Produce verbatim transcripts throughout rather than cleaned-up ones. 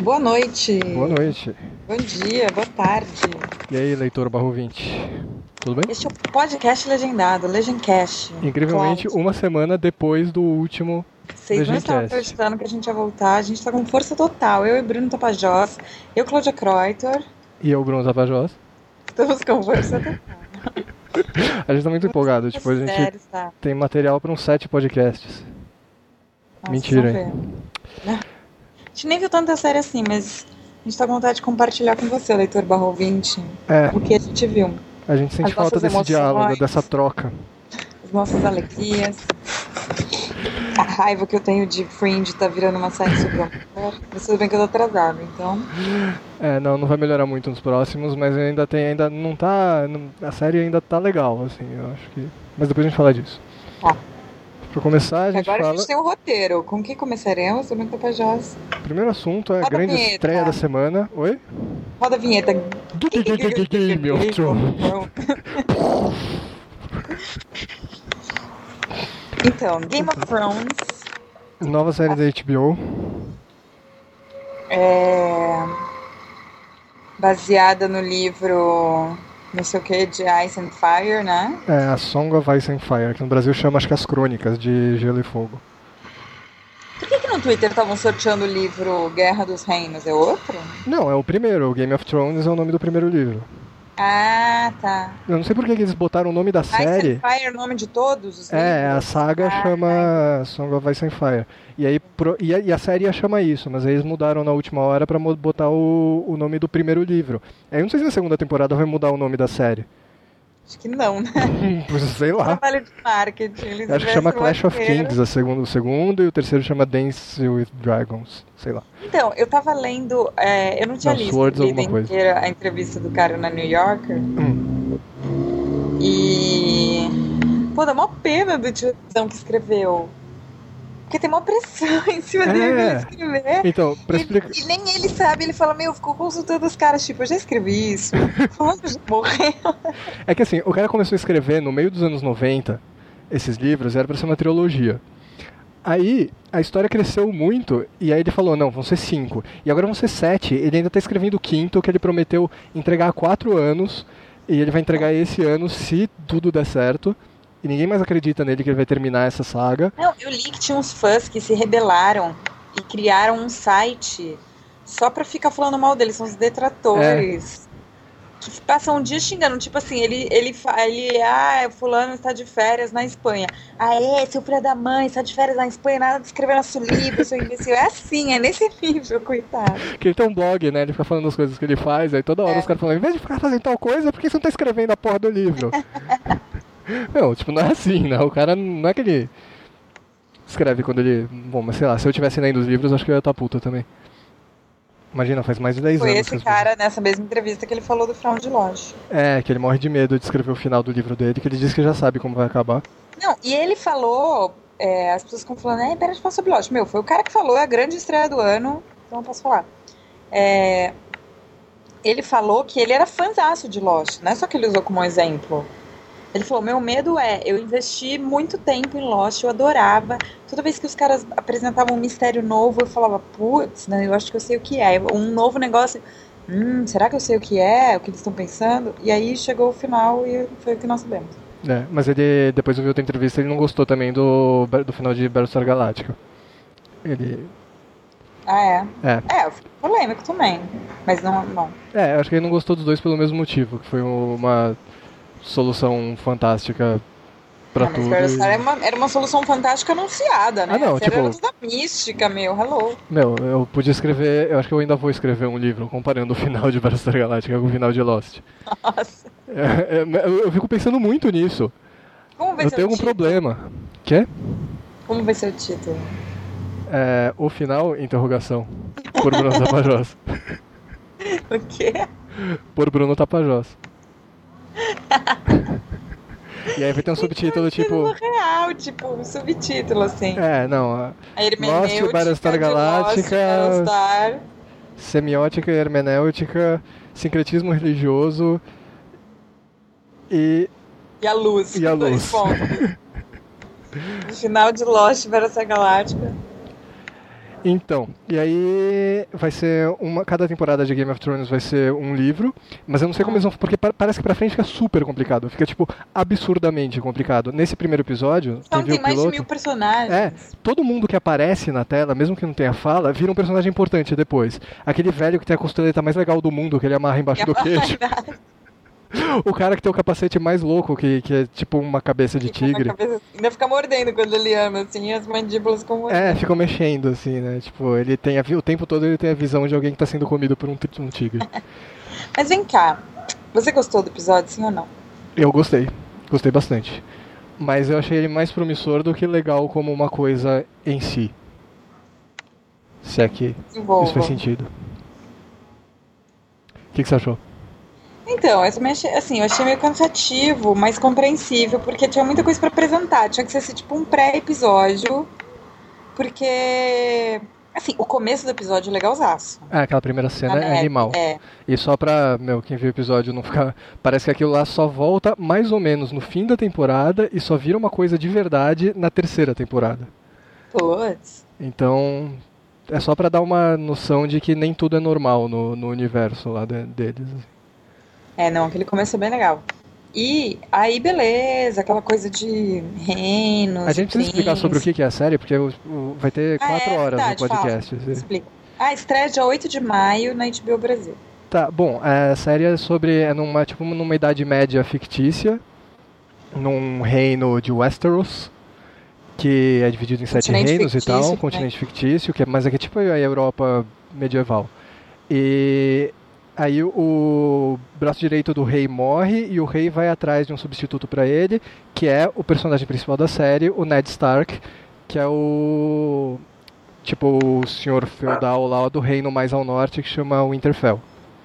Boa noite. Boa noite. Bom dia, boa tarde. E aí, leitor barro vinte? Tudo bem? Este é o podcast legendado, Legendcast. Incrivelmente, Cláudio. uma semana depois do último Vocês não estavam Legendcast. acreditando que a gente ia voltar. A gente tá com força total. Eu e Bruno Tapajós, eu, Cláudia Kreuter, E eu, Bruno Tapajós. estamos com força total. A gente tá muito empolgado. Tipo, a gente Sério, tá? tem material para uns sete podcasts. Nossa, Mentira, vamos hein? ver. A gente nem viu tanta série assim, mas a gente tá com vontade de compartilhar com você, leitor barro vinte, É, o que a gente viu. a gente sente As falta nossas desse emoções. diálogo, dessa troca. As nossas alegrias. A raiva que eu tenho de Fringe tá virando uma série sobre amor. Mas tudo bem que eu tô atrasada, então. É, não, não vai melhorar muito nos próximos, mas ainda tem, ainda não tá, não- a série ainda tá legal, assim, eu acho que... Mas depois a gente fala disso. Tá. Pra começar, a gente Agora a fala... gente tem um roteiro. Com que começaremos? Bruno Tapajós. O primeiro assunto é a Roda a grande vinheta. estreia da semana. Oi? Roda a vinheta. Game of Thrones. Então, Game of Thrones Nova série da H B O. é baseada no livro não sei o que de Ice and Fire, né? É a Song of Ice and Fire, que no Brasil chama acho que as Crônicas de Gelo e Fogo. Por que, que no Twitter estavam sorteando o livro Guerra dos Reinos? É outro? Não, é o primeiro. O Game of Thrones é o nome do primeiro livro. Ah, tá. Eu não sei por que que eles botaram o nome da série. Ice and Fire é o nome de todos os É, a livros? saga Ah, chama Song of Ice and Fire. E, aí, pro- e, a, e a série ia chamar isso, mas aí eles mudaram na última hora pra mo- botar o, o nome do primeiro livro. Aí eu não sei se na segunda temporada vai mudar o nome da série. Acho que não, né? Pois sei lá. Trabalho de marketing. Eles Acho que chama investem Clash of roteiro. Kings, a segundo, o segundo, e o terceiro chama Dance with Dragons. Sei lá. Então, eu tava lendo, é, eu não tinha Não, lido, Swords lido alguma coisa. inteira a entrevista do cara na New Yorker. Hum. E. Pô, dá mó pena do tiozão que escreveu. Porque tem mó pressão em cima dele pra ele É. escrever. Então, pra E, explicar. e nem ele sabe, ele fala, meu, ficou consultando os caras, tipo, eu já escrevi isso. Fulano já morreu. É que assim, o cara começou a escrever no meio dos anos noventa esses livros, era pra ser uma trilogia. Aí, a história cresceu muito, e aí ele falou, não, vão ser cinco. E agora vão ser sete, ele ainda tá escrevendo o quinto, que ele prometeu entregar há quatro anos, e ele vai entregar esse ano, se tudo der certo. E ninguém mais acredita nele que ele vai terminar essa saga. Não, eu li que tinha uns fãs que se rebelaram e criaram um site só pra ficar falando mal dele, são os detratores. Que passam um dia xingando, tipo assim, ele, ele, fa- ele, ah, fulano está de férias na Espanha. Ah, é, seu filho da mãe está de férias na Espanha, nada de escrever nosso livro, seu imbecil. É assim, é nesse nível, coitado. Que ele tem um blog, né? Ele fica falando as coisas que ele faz, aí toda hora É. os caras falam, em vez de ficar fazendo tal coisa, por que você não tá escrevendo a porra do livro? Não, tipo, não é assim, né? O cara não é que ele escreve quando ele... Bom, mas sei lá, se eu tivesse lendo os livros, acho que eu ia estar puta também. Imagina, faz mais de dez Foi anos. esse que as cara, nessa mesma entrevista, que ele falou do Fraude de Loja. pessoas- É, que ele morre de medo de escrever o final do livro dele, que ele diz que já sabe como vai acabar. Não, e ele falou, é, as pessoas ficam falando, é, pera de falar sobre Lost. Meu, foi o cara que falou, é a grande estreia do ano, então eu posso falar. É, ele falou que ele era fãzaço de Lost, não é só que ele usou como exemplo. Ele falou, meu medo é, eu investi muito tempo em Lost, eu adorava. Toda vez que os caras apresentavam um mistério novo, eu falava, putz, né, eu acho que eu sei o que é. Um novo negócio, hum, será que eu sei o que é, o que eles estão pensando? E aí chegou o final e foi o que nós sabemos. É, mas ele, depois eu vi outra entrevista, ele não gostou também do, do final de Battlestar Galactica. Ele... Ah, é? É. É, foi polêmico também. Mas não, não. É, eu acho que ele não gostou dos dois pelo mesmo motivo, que foi uma solução fantástica pra Ah, mas tudo. Battlestar e- era uma, era uma solução fantástica anunciada, né? Ah, não, A série tipo- era toda mística, meu, hello. Meu, eu podia escrever, eu acho que eu ainda vou escrever um livro comparando o final de Battlestar Galactica com o final de Lost. Nossa. É, é, eu, eu fico pensando muito nisso. Como vai Eu ser tenho o algum título? problema. Quê? Como vai ser o título? É, o final, interrogação. Por Bruno Tapajós. O quê? Por Bruno Tapajós. E aí vai ter um subtítulo Título tipo... real, tipo, um subtítulo, assim. É, não, a A hermenêutica Lost, Battlestar de Galactica, Lost, Battlestar. semiótica e hermenêutica, sincretismo religioso e... E a luz. E a dois luz. pontos. No final de Lost, Battlestar Galactica. Então, e aí vai ser uma. Cada temporada de Game of Thrones vai ser um livro, mas eu não sei como eles vão. Porque pa- parece que pra frente fica super complicado. Fica, tipo, absurdamente complicado. Nesse primeiro episódio. Então quem viu tem o mais de piloto, mil personagens. É, todo mundo que aparece na tela, mesmo que não tenha fala, vira um personagem importante depois. Aquele velho que tem a costeleta mais legal do mundo, que ele amarra embaixo do queixo. O cara que tem o capacete mais louco, que, que é tipo uma cabeça de Fica na tigre. cabeça- Ainda fica mordendo quando ele anda, assim, e as mandíbulas ficam mordendo. É, ficam mexendo, assim, né? Tipo, ele tem a, vi- o tempo todo ele tem a visão de alguém que tá sendo comido por um, ti- um tigre. Mas vem cá, você gostou do episódio, sim ou não? Eu gostei, gostei bastante. Mas eu achei ele mais promissor do que legal como uma coisa em si. Se é que Desenvolva. isso faz sentido. O que, que você achou? Então, eu também achei, assim, eu achei meio cansativo, mas compreensível, porque tinha muita coisa pra apresentar. Tinha que ser, assim, tipo um pré-episódio, porque, assim, o começo do episódio é legalzaço. Ah, aquela primeira cena Na é neve, animal. É, E só pra, meu, quem viu o episódio não ficar. Parece que aquilo lá só volta mais ou menos no fim da temporada e só vira uma coisa de verdade na terceira temporada. putz. Então, é só pra dar uma noção de que nem tudo é normal no, no universo lá de- deles. É, não, aquele começo é bem legal. E aí, beleza, aquela coisa de reinos. A gente precisa explicar sobre o que que é a série, porque o- o- vai ter Ah, quatro é horas verdade, no podcast. fala. Explica. Ah, estreia dia oito de maio na H B O Brasil. Tá, bom, a série é sobre. É numa, tipo, numa Idade Média fictícia, num reino de Westeros, que é dividido em sete Continente reinos e tal, fictício, um continente fictício, que é, mas aqui é tipo a Europa medieval. E aí o braço direito do rei morre e o rei vai atrás de um substituto pra ele, que é o personagem principal da série, o Ned Stark, que é o tipo o senhor feudal lá do reino mais ao norte que chama Winterfell.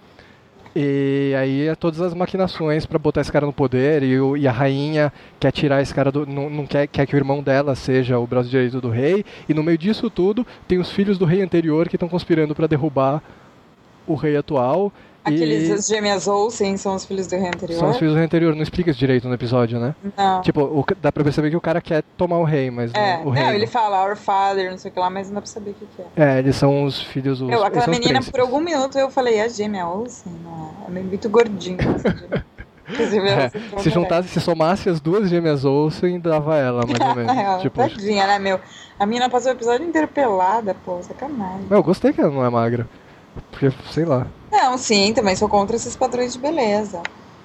E aí é todas as maquinações pra botar esse cara no poder e, o- e a rainha quer tirar esse cara do. Não, não quer, quer que o irmão dela seja o braço direito do rei. E no meio disso tudo tem os filhos do rei anterior que estão conspirando pra derrubar o rei atual. Aqueles e as gêmeas Olsen são os filhos do rei anterior? são os filhos do rei anterior. Não explica isso direito no episódio, né? Não. Tipo, o ca- dá pra perceber que o cara quer tomar o rei, mas é, o, o não, rei. ele fala Our Father, não sei o que lá, mas não dá pra saber o que, que é. É, eles são os filhos dos. Eu, eles aquela são os menina, príncipes. por algum minuto eu falei, é a gêmea Olsen? Não, é meio muito gordinho. Essa gêmea. Inclusive, É, ela se juntasse, se somasse as duas gêmeas Olsen, dava ela, mais ou menos. Ela, tipo, tadinha, né, meu? A menina passou o episódio inteiro pelada, pô, sacanagem. eu gostei que ela não é magra. Porque, sei lá. Não, sim, também sou contra esses padrões de beleza.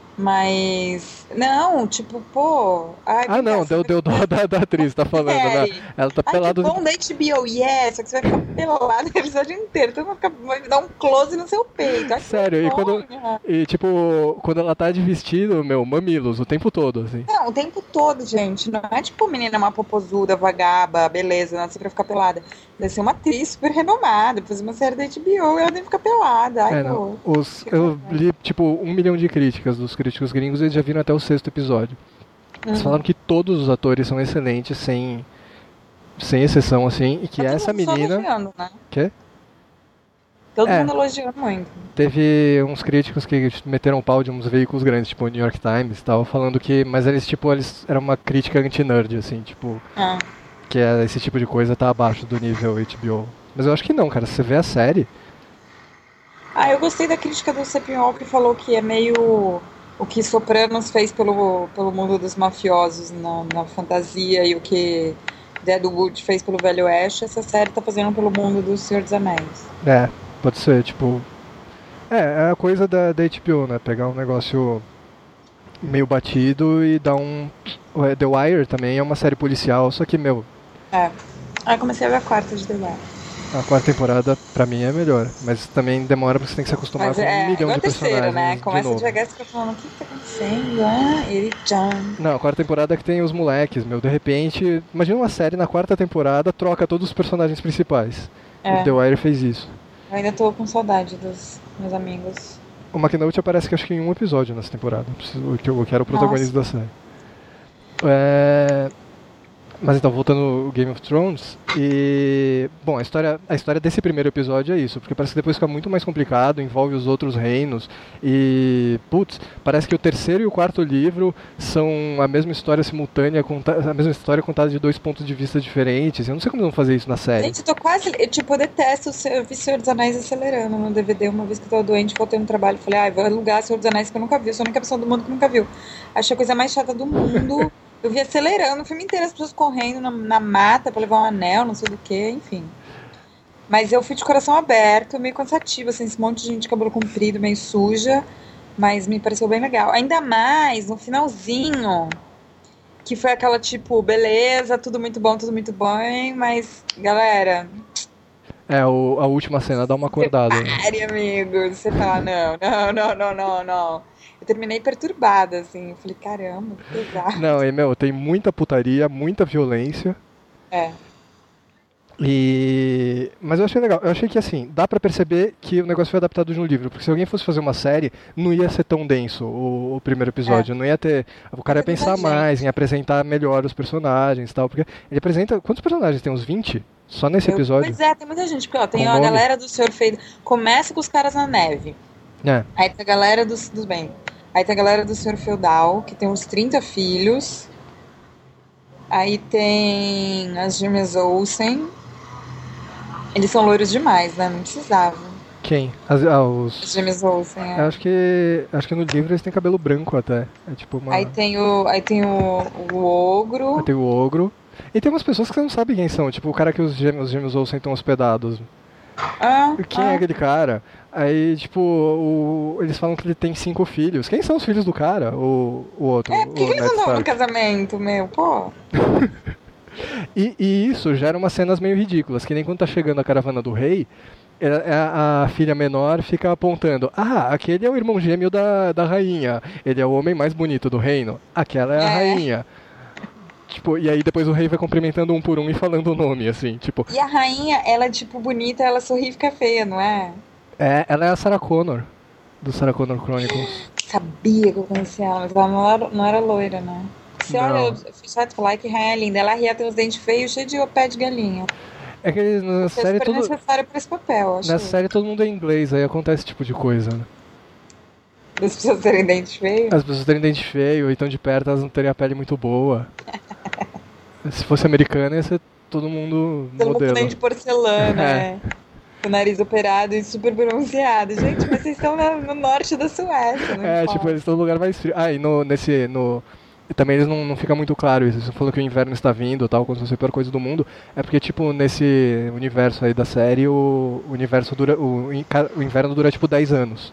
Mas, não, tipo, pô... Ai, Ah, não, deu, deu dó da, da atriz, tá falando, né? Ela tá Ai, pelada. que bom da H B O, yes, só que você vai ficar pelado o episódio inteiro, então vai, ficar, vai dar um close no seu peito. Ai, que Sério, e quando. vergonha. E tipo, quando ela tá de vestido, meu, mamilos, o tempo todo, assim. Não, o tempo todo, gente. Não é tipo menina uma popozuda, vagaba, beleza, nasce pra ficar pelada. Deve ser uma atriz super renomada, fazer uma série da H B O, ela deve ficar pelada. Ai, É, pô. não. Os, eu li, tipo, um milhão de críticas dos críticos gringos e eles já viram até o sexto episódio. Eles Uhum. falaram que todos os atores são excelentes, sem, sem exceção, assim, e que Tá todo essa mundo só menina. elogiando, né? Quê? Todo É. mundo elogiando muito. Teve uns críticos que meteram o pau de uns veículos grandes, tipo o New York Times e tal, falando que. Mas eles, tipo, eles. Era uma crítica anti-nerd, assim, tipo. Ah. Que é, esse tipo de coisa tá abaixo do nível H B O. Mas eu acho que não, cara. Se você vê a série. Ah, eu gostei da crítica do Cepinhol, que falou que é meio o que Sopranos fez pelo, pelo mundo dos mafiosos na, na fantasia e o que Deadwood fez pelo Velho Oeste, essa série tá fazendo pelo mundo do Senhor dos Anéis. É, pode ser, tipo. É, é a coisa da, da H B O, né? Pegar um negócio meio batido e dar um. o The Wire também é uma série policial, só que, meu, É. Ah, eu comecei a ver a quarta de The Wire. a quarta temporada pra mim é melhor. Mas também demora porque você tem que se acostumar Mas com um é, milhão igual de a terceira, personagens. né? de Começa novo. devagar e fica falando, o que que tá acontecendo? Ah, ele já... Não, a quarta temporada é que tem os moleques, meu. De repente, imagina uma série na quarta temporada troca todos os personagens principais. É. O The Wire fez isso. Eu ainda tô com saudade dos meus amigos. O McNulty aparece que acho que em um episódio nessa temporada, preciso- que eu que era o protagonista da série. É, Mas então, voltando ao Game of Thrones, e... Bom, a história, a história desse primeiro episódio é isso, porque parece que depois fica muito mais complicado, envolve os outros reinos, e... Putz, parece que o terceiro e o quarto livro são a mesma história simultânea, a mesma história contada de dois pontos de vista diferentes. Eu não sei como eles vão fazer isso na série. Gente, eu tô quase... Eu, tipo, eu detesto o Senhor dos Anéis acelerando no D V D. Uma vez que eu tava doente, faltei no trabalho, falei, ah, vou alugar Senhor dos Anéis que eu nunca vi. Eu sou a única pessoa do mundo que nunca viu. Achei a coisa mais chata do mundo. Eu vi acelerando o filme inteiro, as pessoas correndo na, na mata pra levar um anel, não sei do que, enfim. Mas eu fui de coração aberto, meio cansativo, assim, esse monte de gente de cabelo comprido, meio suja, mas me pareceu bem legal. Ainda mais no finalzinho, que foi aquela tipo, beleza, tudo muito bom, tudo muito bom, mas, galera... É, o, a última cena dá uma acordada. Pare, amigo, você fala, não, não, não, não, não, não. Eu terminei perturbada, assim. Eu falei, caramba, que pesado. Não, e, meu, tem muita putaria, muita violência. É. E... Mas eu achei legal. Eu achei que, assim, dá pra perceber que o negócio foi adaptado de um livro. Porque se alguém fosse fazer uma série, não ia ser tão denso o, o primeiro episódio. É. Não ia ter... O cara ia pensar mais em apresentar melhor os personagens e tal. Porque ele apresenta... Quantos personagens? Tem uns vinte? Só nesse eu, episódio? Pois é, tem muita gente. Porque, ó, tem a galera do Senhor Feio. Começa com os caras na neve. É. Aí tem a galera dos, dos bem. Aí tem a galera do Senhor Feudal, que tem uns trinta filhos. Aí tem as gêmeas Olsen. Eles são loiros demais, né? Não precisava. Quem? As, ah, os... As gêmeas Olsen, é. Acho que, acho que no livro eles têm cabelo branco até. É tipo uma... Aí tem o, aí tem o, o ogro. Aí tem o ogro. E tem umas pessoas que você não sabe quem são. Tipo o cara que os gêmeos, os gêmeos Olsen estão hospedados. Ah, Quem ah. é aquele cara? Aí, tipo, o, eles falam que ele tem cinco filhos. Quem são os filhos do cara? O, o outro? É, por que o eles não dão no casamento, meu? Pô. e, e isso gera umas cenas meio ridículas. Que nem quando tá chegando a caravana do rei, a, a filha menor fica apontando: ah, aquele é o irmão gêmeo da, da rainha. Ele é o homem mais bonito do reino. Aquela é a é. rainha. Tipo, e aí depois o rei vai cumprimentando um por um e falando o nome, assim, tipo... E a rainha, ela é, tipo, bonita, ela sorri e fica feia, não é? É, ela é a Sarah Connor, do Sarah Connor Chronicles. Sabia que eu conhecia ela, mas ela não era, não era loira, né? Você não. Olha, eu fiz certo falar que rainha é linda. Ela ria, tem os dentes feios, cheio de pé de galinha. É que eles, na Você série é todo... necessário pra esse papel, acho. Nessa série todo mundo é inglês, aí acontece esse tipo de coisa, né? Das pessoas terem dente feio? As pessoas terem dente feio, então de perto elas não terem a pele muito boa. Se fosse americana ia ser todo mundo todo modelo. Todo mundo de porcelana, é. Com o nariz operado e super bronzeado. Gente, mas vocês estão no, no norte da Suécia, não É, importa. tipo, eles estão no lugar mais frio. Ah, e no, nesse... No... Também eles não, não fica muito claro isso. Você falou que o inverno está vindo, tal, como se fosse a pior coisa do mundo. É porque, tipo, nesse universo aí da série, o, o universo dura... O, o inverno dura, tipo, dez anos.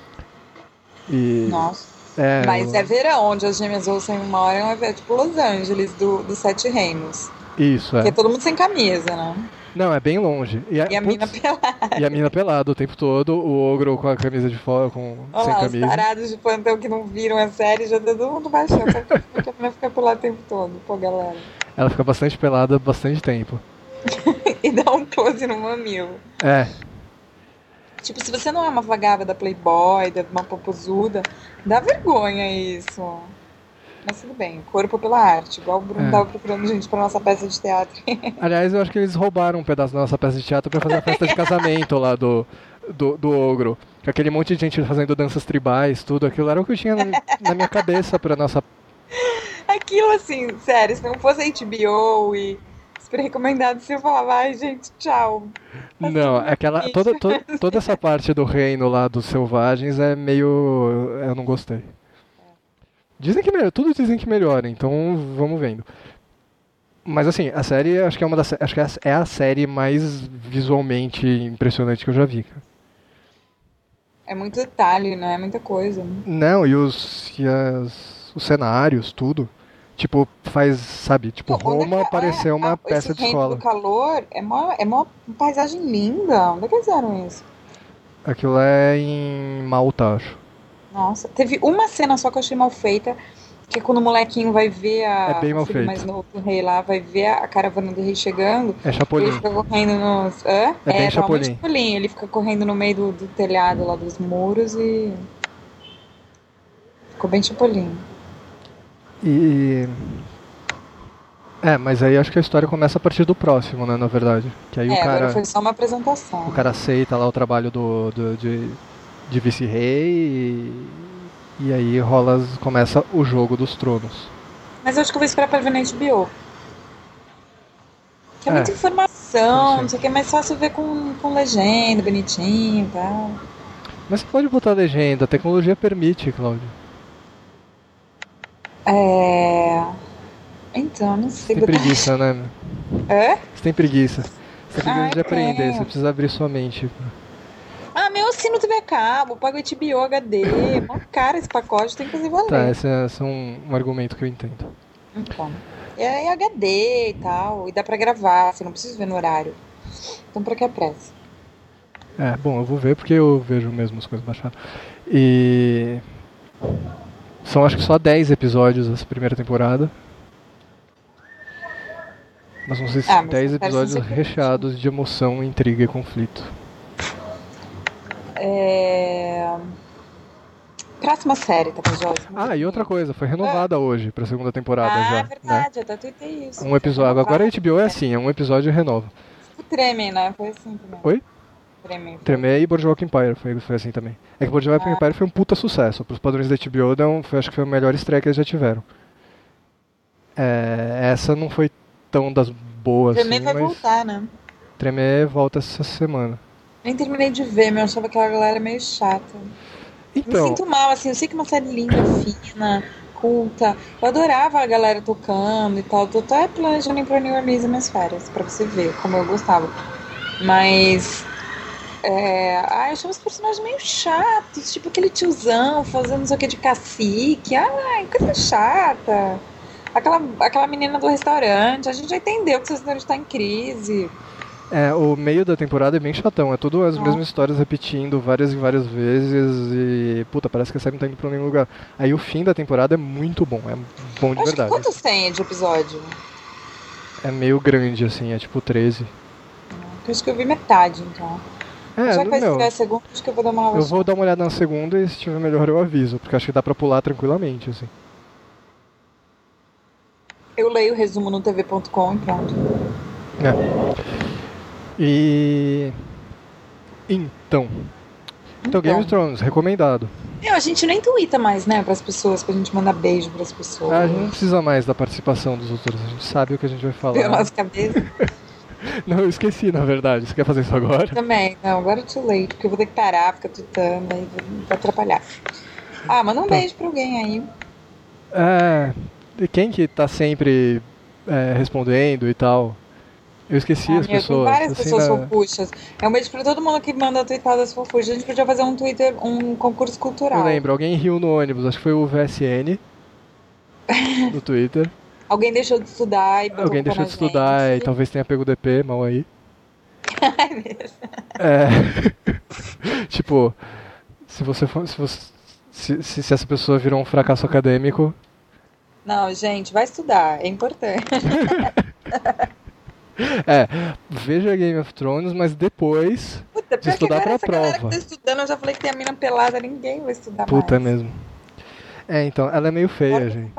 E... Nossa. É, Mas o... é verão, onde as gêmeas Olsen moram, é tipo Los Angeles, do, dos Sete Reinos. Isso, é. Porque é todo mundo sem camisa, né? Não, é bem longe. E a, e a mina pelada. E a mina pelada o tempo todo, o ogro com a camisa de fora, com, Olha sem lá, camisa. Os tarados de plantão que não viram a série, já todo mundo baixou. Porque a mina fica pelada o tempo todo, pô, galera. Ela fica bastante pelada bastante tempo. E dá um close no mamilo. É. Tipo, se você não é uma vagava da Playboy, da uma popozuda, dá vergonha isso. Mas tudo bem, corpo pela arte. Igual o Bruno é. tava procurando gente pra nossa peça de teatro. Aliás, eu acho que eles roubaram um pedaço da nossa peça de teatro pra fazer a festa de casamento lá do, do, do ogro. Com aquele monte de gente fazendo danças tribais, tudo. Aquilo era o que eu tinha na, na minha cabeça pra nossa... Aquilo assim, sério, se não fosse H B O e... super recomendado, se eu falava, ai gente, tchau. Assim, não, aquela, toda, to, toda essa parte do reino lá dos selvagens é meio... eu não gostei. Dizem que melhora, tudo dizem que melhora, então vamos vendo. Mas assim, a série acho que é uma das, acho que é a série mais visualmente impressionante que eu já vi. É muito detalhe, né? É muita coisa. Né? Não, e os e as, os cenários, tudo. Tipo, faz, sabe, tipo, não, Roma é que, parecer é, uma a, peça de escola. O calor é uma, é uma paisagem linda. Onde é que eles fizeram isso? Aquilo é em Malta, acho. Nossa, teve uma cena só que eu achei mal feita, que é quando o molequinho vai ver a... É bem mal feito. mais novo do rei lá, vai ver a caravana do rei chegando. É Chapolin. Ele fica correndo nos... Hã? É, é bem Chapolin. Chapolin. Ele fica correndo no meio do, do telhado lá dos muros e... ficou bem Chapolin. E... É, mas aí acho que a história começa a partir do próximo, né, na verdade. Que aí É, o cara, agora foi só uma apresentação. o cara aceita lá o trabalho do, do- de, de vice-rei e, e aí rola, as- começa o jogo dos tronos. Mas eu acho que eu vou esperar pra ver na H B O. Que é É, muita como informação, não sei o sempre. que, é mais fácil ver com, com legenda, bonitinho e tal. Mas você pode botar legenda, a tecnologia permite, Cláudio. É. Então, não Você sei tem botar. preguiça, né? É? Você tem preguiça. Você tem preguiça Ai, de aprender, você tenho. precisa abrir sua mente. Ah, meu assino T V a cabo, pago H B O H D. Mó caro esse pacote, tem que fazer Tá, valer. esse é, esse é um, um argumento que eu entendo. Então. É em H D e tal, e dá pra gravar, você não precisa ver no horário. Então, pra que a pressa? É, bom, eu vou ver porque eu vejo mesmo as coisas baixadas. E. São acho que só dez episódios essa primeira temporada. Mas vão ser Ah, mas dez as séries são episódios sempre recheados de emoção, intriga e conflito. É... Próxima série, tá, Joyce? Ah, e outra coisa, foi renovada hoje pra segunda temporada Ah, é já, né? verdade, eu até tuitei isso. Um Foi episódio. Agora a renovado. H B O é assim, é um episódio e renova. Tipo Tremem, né? Foi assim também. Oi? Tremem. Foi Tremer assim. e Boardwalk Empire foi, foi assim também. É que Boardwalk Ah, Empire foi um puta sucesso. Pros padrões da H B O, dão, foi, acho que foi a melhor estreia que eles já tiveram. É, essa não foi tão das boas Tremem assim, vai mas voltar, né? Tremer volta essa semana. Nem terminei de ver, meu. Eu achava aquela galera meio chata. Me Então, sinto mal, assim. Eu sei que é uma série linda, fina, culta. Eu adorava a galera tocando e tal. Tô até planejando ir pra New Orleans minhas férias, pra você ver como eu gostava. Mas. É... Ah, eu achava os personagens meio chatos. Tipo aquele tiozão fazendo não sei o que de cacique. Ai, coisa chata. Aquela, aquela menina do restaurante. A gente já entendeu que o restaurante tá em crise. é, o meio da temporada é bem chatão. É tudo as Não. mesmas histórias repetindo várias e várias vezes. E, puta, parece que a série não tá indo pra nenhum lugar. Aí o fim da temporada é muito bom. É bom de Acho que verdade. quantos tem de episódio? É meio grande, assim. É tipo treze. Eu acho que eu vi metade, então. É, Já que vai estrear meu, a segunda, acho que eu vou dar uma eu vou relaxada. dar uma olhada na segunda e se tiver melhor eu aviso. Porque acho que dá pra pular tranquilamente, assim. Eu leio o resumo no tv ponto com e pronto. É. E. Então. Então, Game of Então. Thrones, recomendado. Meu, a gente nem twitta mais, né, pras pessoas, pra gente mandar beijo pras pessoas. Ah, a gente não precisa mais da participação dos outros, a gente sabe o que a gente vai falar. Pela nossa cabeça. Não, eu esqueci, na verdade. Você quer fazer isso agora? Também, não, agora é too late, porque eu vou ter que parar, ficar tweetando, aí vai atrapalhar. Ah, manda um Então. beijo pra alguém aí. É. E quem que tá sempre é, respondendo e tal? Eu esqueci Ah, as meu, tem pessoas. várias Assim, pessoas na... fofuchas. É um beijo pra todo mundo que manda tweetadas fofuchas. A gente podia fazer um Twitter, um concurso Eu cultural. lembro, alguém riu no ônibus, acho que foi o V S N no Twitter. Alguém deixou de estudar e botou Alguém culpa deixou na de estudar e gente. talvez tenha pego D P, mal aí. Ai, Deus. É. Tipo, se você for. Se, você, se, se, se essa pessoa virou um fracasso acadêmico. Não, gente, vai estudar, é importante. É, veja Game of Thrones, mas depois Puta, de pior que estudar agora pra essa galera que prova. tá estudando, eu já falei que tem a mina pelada, ninguém vai estudar Puta, é mais. mesmo. É, então, ela é meio feia, Bora. gente.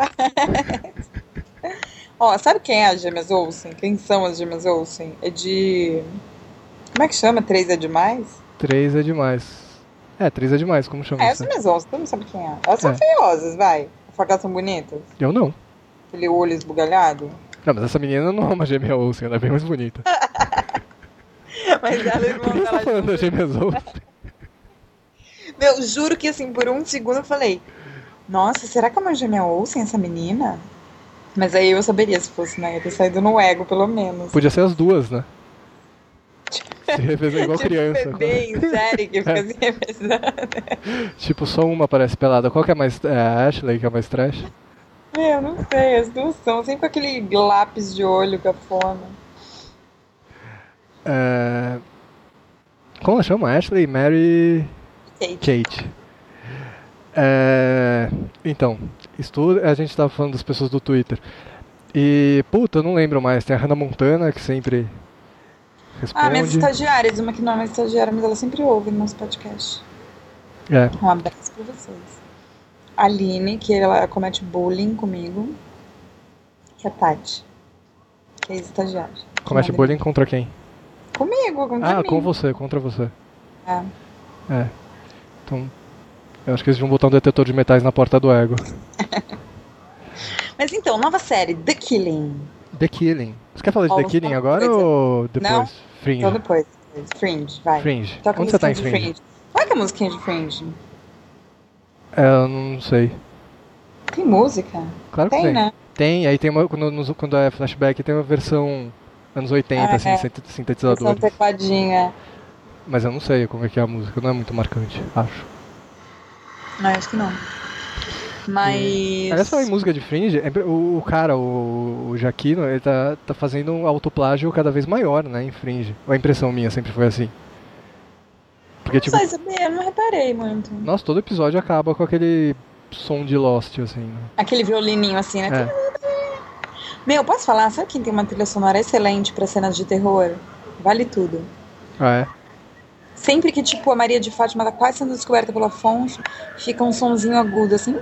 Ó, sabe quem é a Gêmeas Olsen? Quem são as Gêmeas Olsen? É de... Como é que chama? Três é demais? Três é demais. É, três é demais, como chama É, as isso? Gêmeas Olsen, todo mundo sabe quem é. Elas são É. feiosas, vai. Só que elas são bonitas. Eu não. Aquele olho esbugalhado. Não, mas essa menina não é uma gêmea Olsen, ela é bem mais bonita. Mas ela Por que você tá ela falando da gêmeas Olsen? Meu, juro que assim, por um segundo eu falei, nossa, será que é uma gêmea Olsen essa menina? Mas aí eu saberia se fosse, né? Ia ter saído no ego, pelo menos. Podia ser as duas, né? Se revezar igual Tipo criança. bebê em série que fica se revezando. Tipo, só uma parece pelada. Qual que é mais... É a Ashley, que é mais trash? Meu, não sei, as duas são sempre com aquele lápis de olho cafona. É... Como ela chama? Ashley, Mary... Kate. Kate. É... Então, isso a gente tava falando das pessoas do Twitter. E, puta, eu não lembro mais. Tem a Hannah Montana, que sempre responde. Ah, minhas estagiárias, uma que não é uma estagiária, mas ela sempre ouve no nosso podcast. É. Um abraço pra vocês. A Aline, que ela comete bullying comigo. E a Tati. que é ex-estagiário. Comete bullying contra quem? Comigo, contra Ah, mim. com você, contra você. É. É. Então, eu acho que eles vão botar um detetor de metais na porta do ego. Mas então, nova série, The Killing. The Killing. Você quer falar de Ó, The vamos Killing falar agora coisa. ou depois? Não? Fringe. Então depois. Fringe, vai. Fringe. Toca a Onde você tá em musiquinha de Fringe? Qual é que é a musiquinha de Fringe? É, eu não sei. Tem música? Claro que Tem, tem. né? Tem, aí tem uma, quando, no- quando é flashback, tem uma versão anos oitenta, Ah, assim, é. sint- Versão sintetizadores. tecladinha. Mas eu não sei como é que é a música, não é muito marcante, acho. Não, acho que não. Mas... Olha só, em música de Fringe, é- o, o cara, o, o Jaquino, ele tá, tá fazendo um autoplágio cada vez maior, né, em Fringe. Ou a impressão minha sempre foi assim. Porque, Não tipo, sei saber, eu não reparei muito. nossa, todo episódio acaba com aquele som de Lost, assim, né? Aquele violininho assim, né? É. Meu, posso falar? Sabe quem tem uma trilha sonora excelente pra cenas de terror? Vale tudo. Ah, é? Sempre que, tipo, a Maria de Fátima tá quase sendo descoberta pelo Afonso, fica um sonzinho agudo, assim.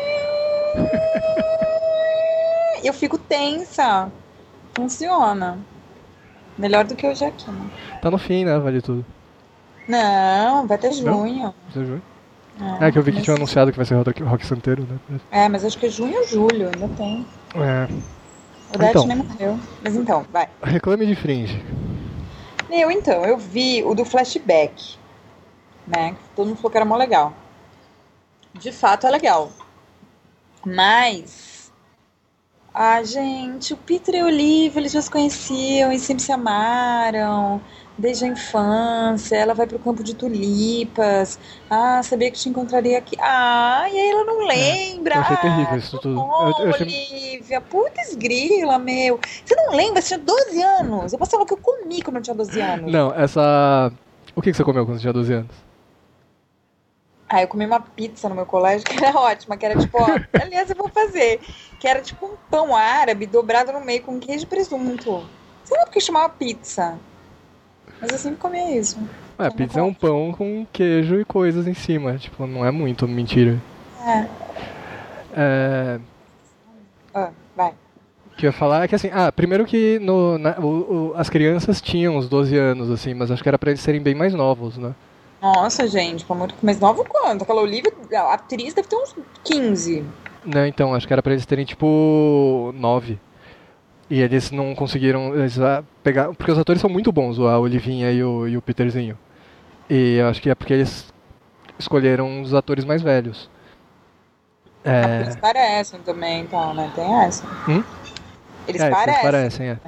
Eu fico tensa. Funciona. Melhor do que o Jaquino. Tá no fim, né, vale tudo. Não, vai ter junho. Você viu? É, É que eu vi que mas- tinha anunciado que vai ser Rock, Rock Santeiro, né? É, mas acho que é junho ou julho, ainda tem. É. O Death Então. nem morreu. Mas então, vai. Reclame de Fringe. Meu, então, eu vi o do flashback, né? Que todo mundo falou que era mó legal. De fato é legal. Mas... Ah, gente, o Peter e a Olivia, eles já se conheciam e sempre se amaram. Desde a infância, ela vai pro campo de tulipas. Ah, sabia que te encontraria aqui. Ah, e aí ela não lembra. eu achei Ah, terrível isso tudo. Oh, Eu- eu achei- Olivia, putz grila, meu. Você não lembra? Você tinha doze anos. Eu posso falar que eu comi quando eu tinha doze anos. Não, essa... O que que você comeu quando você tinha doze anos? Ah, eu comi uma pizza no meu colégio que era ótima, que era tipo, ó, aliás, eu vou fazer. Que era tipo um pão árabe dobrado no meio com queijo e presunto. Sei lá porque chamava pizza. Mas eu sempre comia isso. Ué, Eu pizza é não um pão com queijo e coisas em cima. Tipo, não é muito mentira. É. É... Ah, vai. O que eu ia falar é que assim, ah, primeiro que no, na- o- o- as crianças tinham uns doze anos, assim, mas acho que era pra eles serem bem mais novos, né? Nossa, gente, pelo amor de Deus. Mas novo quanto? Aquela Olivia, a atriz deve ter uns quinze. Não, então, acho que era pra eles terem tipo nove. E eles não conseguiram eles, ah, pegar. Porque os atores são muito bons, a Olivinha e o, e o Peterzinho. E eu acho que é porque eles escolheram os atores mais velhos. É. Eles parecem também, então, né? Tem essa. Hum? Eles É, parecem. eles parecem, é.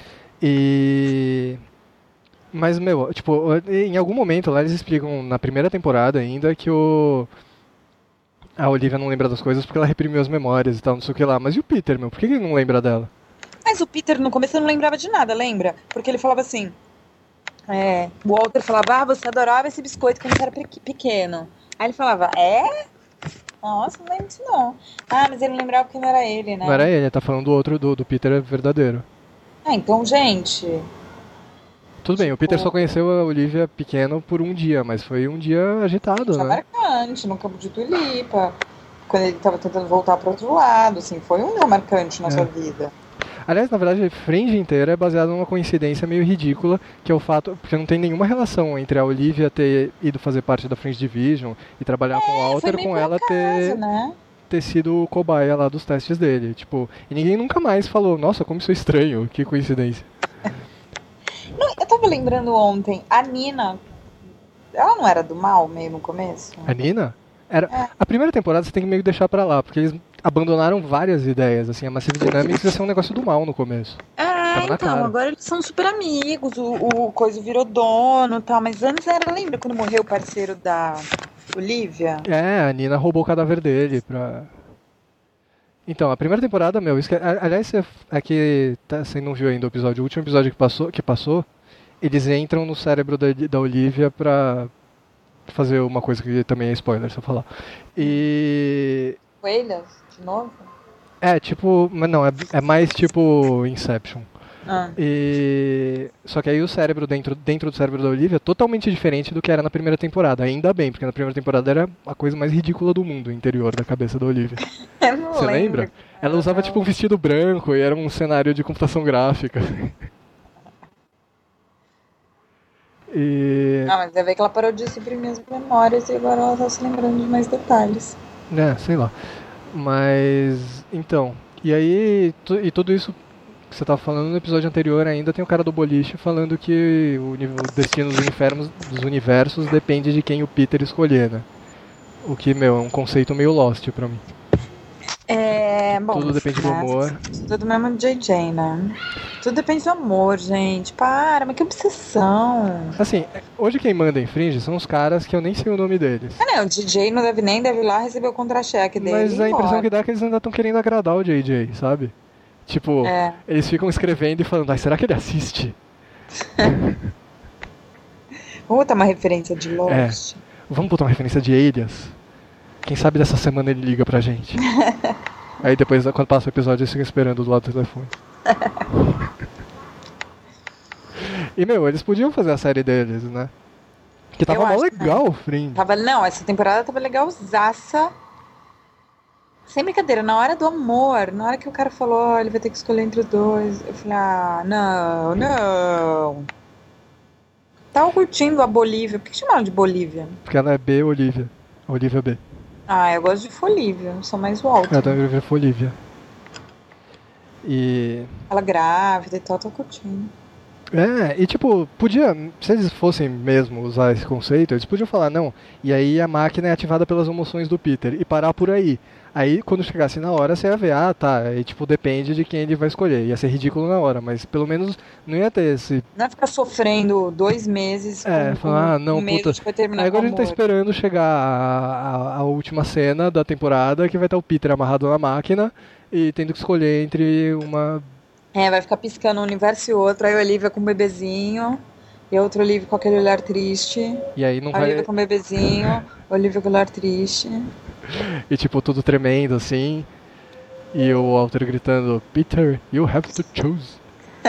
E. Mas, meu, tipo, em algum momento lá eles explicam, na primeira temporada ainda, que o. A Olivia não lembra das coisas porque ela reprimiu as memórias e tal, não sei o que lá. Mas e o Peter, meu? Por que ele não lembra dela? Mas o Peter, no começo, não lembrava de nada, lembra? Porque ele falava assim... É, o Walter falava, ah, você adorava esse biscoito quando você era pe- pequeno. Aí ele falava, é? Nossa, não lembro disso não. Ah, mas ele não lembrava porque não era ele, né? Não era ele, ele tá falando do outro, do, do Peter verdadeiro. Ah, então, gente... Tudo bem, o Peter Tipo- só conheceu a Olivia pequeno por um dia, mas foi um dia agitado, Já né? marcante, no campo de tulipa. Quando ele tava tentando voltar pro outro lado, assim. Foi um dia marcante na É. sua vida. Aliás, na verdade, Fringe inteira é baseada numa coincidência meio ridícula, que é o fato, porque não tem nenhuma relação entre a Olivia ter ido fazer parte da Fringe Division e trabalhar com o Foi Walter, meio com por ela acaso, ter, né? ter sido o cobaia lá dos testes dele. Tipo, e ninguém nunca mais falou, nossa, como isso é estranho, que coincidência. Não, eu tava lembrando ontem, a Nina... Ela não era do mal, meio no começo? A Nina? Era, É. a primeira temporada você tem que meio deixar pra lá, porque eles abandonaram várias ideias, assim, a Massive Dynamics ia ser um negócio do mal no começo. É, Tava na então, cara. agora eles são super amigos, o, o Coisa virou dono e tal, mas antes era, lembra quando morreu o parceiro da Olivia? É, a Nina roubou o cadáver dele pra... Então, a primeira temporada, meu, isso que, a- aliás, é, é que tá, você não viu ainda o episódio, o último episódio que passou, que passou, eles entram no cérebro da, da Olivia pra fazer uma coisa que também é spoiler, se eu falar. E... Coelhas, de novo? É, tipo, mas não, é, é mais tipo Inception. Ah. E... Só que aí o cérebro dentro, dentro do cérebro da Olivia é totalmente diferente do que era na primeira temporada. Ainda bem, porque na primeira temporada era a coisa mais ridícula do mundo, o interior da cabeça da Olivia. Eu não Você lembro. lembra? Ela usava tipo um vestido branco e era um cenário de computação gráfica. E... Ah, mas deve ver que ela parou de suprimir as memórias e agora ela tá se lembrando de mais detalhes. É, sei lá. Mas, então, e aí, tu, e tudo isso que você tava falando no episódio anterior ainda, tem o cara do boliche falando que o, o destino dos, infernos, dos universos depende de quem o Peter escolher, né? O que, meu, é um conceito meio Lost pra mim. É, bom, tudo depende do amor. Tudo mesmo do J J, né? Tudo depende do amor, gente. Para, mas que obsessão. Assim, hoje quem manda em Fringe são os caras que eu nem sei o nome deles. Ah, não, o D J não deve nem deve ir lá receber o contra-cheque dele. Mas a impressão que dá é que eles ainda estão querendo agradar o J J, sabe? Tipo, é. Eles ficam escrevendo e falando, ah, será que ele assiste? Vamos botar uma referência de Lost. É. Vamos botar uma referência de Alias. Quem sabe dessa semana ele liga pra gente. Aí depois, quando passa o episódio, eles ficam esperando do lado do telefone. E, meu, eles podiam fazer a série deles, né? Que tava mó legal, Fringe. Tava, não, essa temporada tava legalzaça. Sem brincadeira, na hora do amor, na hora que o cara falou, oh, ele vai ter que escolher entre os dois, eu falei, ah, não, não. Tava curtindo a Bolívia. Por que chamaram de Bolívia? Porque ela é B, Olivia. Olivia B. Ah, eu gosto de Folívia, sou mais o alto. Eu também prefiro Folívia. E... ela grávida e tal, tô curtindo. É, e tipo, podia, se eles fossem mesmo usar esse conceito, eles podiam falar, não, e aí a máquina é ativada pelas emoções do Peter, e parar por aí. Aí, quando chegasse na hora, você ia ver, ah, tá, aí tipo, depende de quem ele vai escolher. Ia ser ridículo na hora, mas pelo menos não ia ter esse... Não ia ficar sofrendo dois meses com, é, falar, ah, não, um puta... Vai terminar aí agora com a gente tá esperando chegar a, a, a última cena da temporada, que vai estar o Peter amarrado na máquina e tendo que escolher entre uma... É, vai ficar piscando um universo e outro, aí a Olivia com o bebezinho, e a outra Olivia com aquele olhar triste. E aí não a vai... Olivia com o bebezinho, a Olivia com o olhar triste. E tipo, tudo tremendo assim. E o Walter gritando, Peter, you have to choose.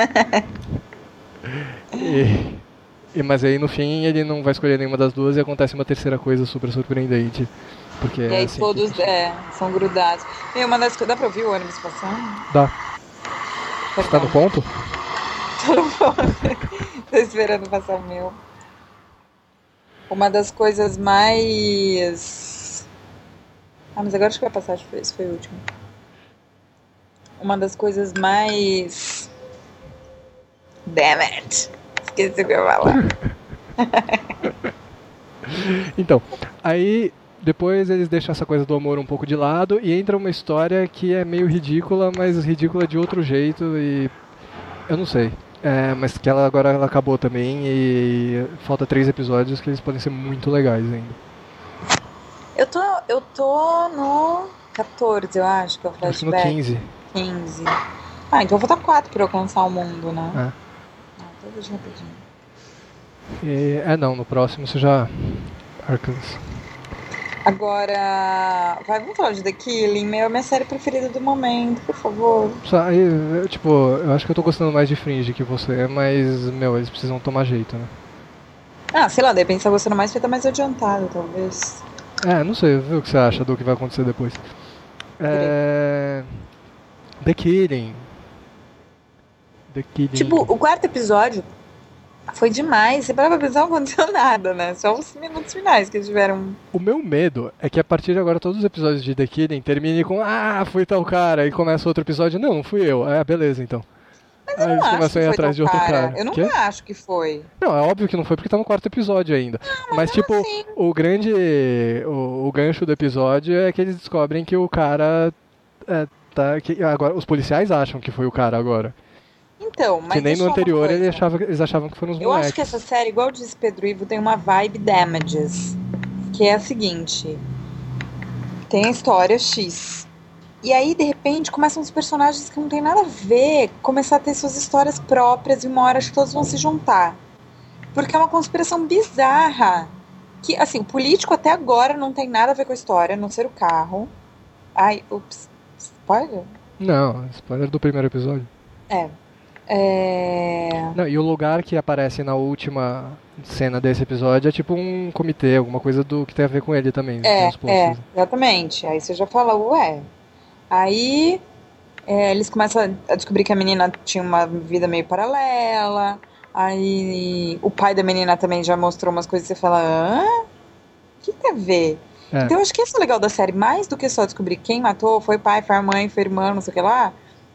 e, e, mas aí no fim ele não vai escolher nenhuma das duas e acontece uma terceira coisa super surpreendente. Porque e aí assim, todos que... é, são grudados. E uma das coisas. Dá pra ouvir o ônibus passando? Dá. Você tá no ponto? Tô no ponto. Tô esperando passar o meu. Uma das coisas mais. Ah, mas agora acho que vai passar, acho que esse foi o último. Uma das coisas mais... Damn it! Esqueci o que eu ia falar. Então, aí depois eles deixam essa coisa do amor um pouco de lado e entra uma história que é meio ridícula, mas ridícula de outro jeito e... eu não sei. É, mas que ela agora ela acabou também e falta três episódios que eles podem ser muito legais ainda. Eu tô, eu tô no quatorze, eu acho, que é o flashback. Acho no quinze. quinze. Ah, então falta quatro pra eu alcançar o mundo, né? É. Ah, então deixa rapidinho. E, é, não, no próximo você já... Arkansas. Agora, vai, vamos falar de The Killing, meu, minha série preferida do momento, por favor. Só, aí, eu, tipo, eu acho que eu tô gostando mais de Fringe que você, mas, meu, eles precisam tomar jeito, né? Ah, sei lá, de repente tá gostando mais, feita mais adiantada, talvez. É, não sei, viu o que você acha do que vai acontecer depois. É... The Killing. The Killing. Tipo, o quarto episódio foi demais. Você parava pra pensar, não aconteceu nada, né? Só os minutos finais que eles tiveram. O meu medo é que a partir de agora todos os episódios de The Killing terminem com ah, foi tal cara, e começa outro episódio, não, não fui eu. Ah, beleza, então. Mas eu não Aí acho que a ir foi atrás de outro cara. cara. Eu não Quê? acho que foi. Não, é óbvio que não foi porque tá no quarto episódio ainda. Não, mas mas tipo, assim. o grande. O, o gancho do episódio é que eles descobrem que o cara. É, tá, que agora, os policiais acham que foi o cara agora. Então, mas que nem no anterior ele achava, eles achavam que foram os Eu moleques. acho que essa série, igual disse Pedro Ivo, tem uma vibe Damages. Que é a seguinte: tem a história X. E aí, de repente, começam os personagens que não tem nada a ver começar a ter suas histórias próprias e uma hora acho que todos vão se juntar. Porque é uma conspiração bizarra. Que, assim, o político até agora não tem nada a ver com a história, a não ser o carro. Ai, ups. Spoiler? Não, spoiler do primeiro episódio. É. É... Não, e o lugar que aparece na última cena desse episódio é tipo um comitê, alguma coisa do que tem a ver com ele também. É, é, exatamente. Aí você já fala, ué. Aí É, eles começam a descobrir que a menina tinha uma vida meio paralela. Aí o pai da menina também já mostrou umas coisas que você fala, hã? O que tem a ver? É, Então eu acho que isso é legal da série, mais do que só descobrir quem matou, foi pai, foi a mãe, foi a irmã, não sei o que lá.